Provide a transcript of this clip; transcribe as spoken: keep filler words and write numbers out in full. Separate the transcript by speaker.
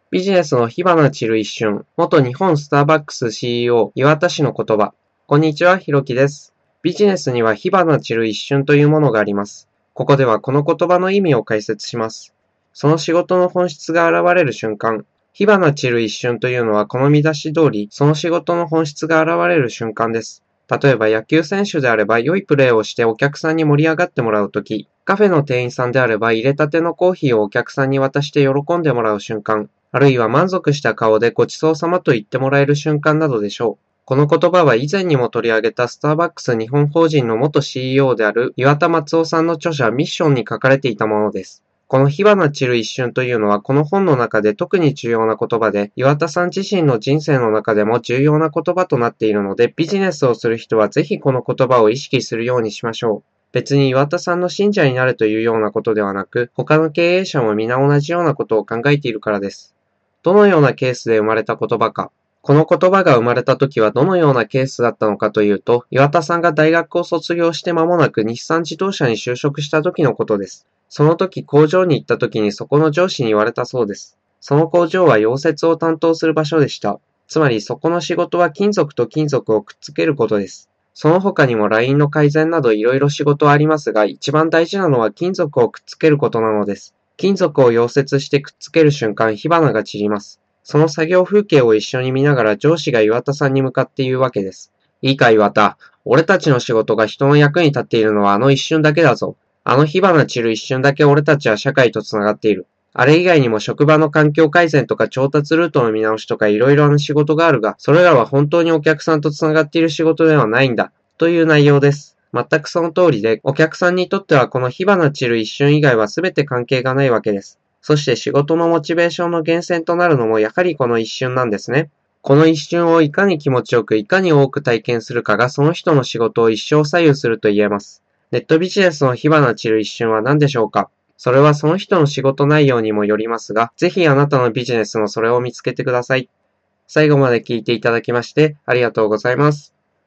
Speaker 1: ビジネスの火花散る一瞬、元日本スターバックス シーイーオー 岩田氏の言葉。こんにちは、ひろきです。ビジネスには火花散る一瞬というものがあります。ここではこの言葉の意味を解説します。その仕事の本質が現れる瞬間。火花散る一瞬というのはこの見出し通り、その仕事の本質が現れる瞬間です。例えば野球選手であれば良いプレーをしてお客さんに盛り上がってもらうとき、カフェの店員さんであれば入れたてのコーヒーをお客さんに渡して喜んでもらう瞬間、あるいは満足した顔でごちそうさまと言ってもらえる瞬間などでしょう。この言葉は以前にも取り上げたスターバックス日本法人の元 シーイーオー である岩田松夫さんの著者ミッションに書かれていたものです。この火花散る一瞬というのはこの本の中で特に重要な言葉で、岩田さん自身の人生の中でも重要な言葉となっているので、ビジネスをする人はぜひこの言葉を意識するようにしましょう。別に岩田さんの信者になるというようなことではなく、他の経営者も皆同じようなことを考えているからです。どのようなケースで生まれた言葉か。この言葉が生まれた時はどのようなケースだったのかというと、岩田さんが大学を卒業して間もなく日産自動車に就職した時のことです。その時工場に行った時にそこの上司に言われたそうです。その工場は溶接を担当する場所でした。つまりそこの仕事は金属と金属をくっつけることです。その他にもラインの改善などいろいろ仕事はありますが、一番大事なのは金属をくっつけることなのです。金属を溶接してくっつける瞬間、火花が散ります。その作業風景を一緒に見ながら上司が岩田さんに向かって言うわけです。いいか岩田、俺たちの仕事が人の役に立っているのはあの一瞬だけだぞ。あの火花散る一瞬だけ俺たちは社会とつながっている。あれ以外にも職場の環境改善とか調達ルートの見直しとかいろいろな仕事があるが、それらは本当にお客さんとつながっている仕事ではないんだ。という内容です。全くその通りで、お客さんにとってはこの火花散る一瞬以外は全て関係がないわけです。そして仕事のモチベーションの源泉となるのもやはりこの一瞬なんですね。この一瞬をいかに気持ちよくいかに多く体験するかがその人の仕事を一生左右すると言えます。ネットビジネスの火花散る一瞬は何でしょうか？それはその人の仕事内容にもよりますが、ぜひあなたのビジネスのそれを見つけてください。最後まで聞いていただきましてありがとうございます。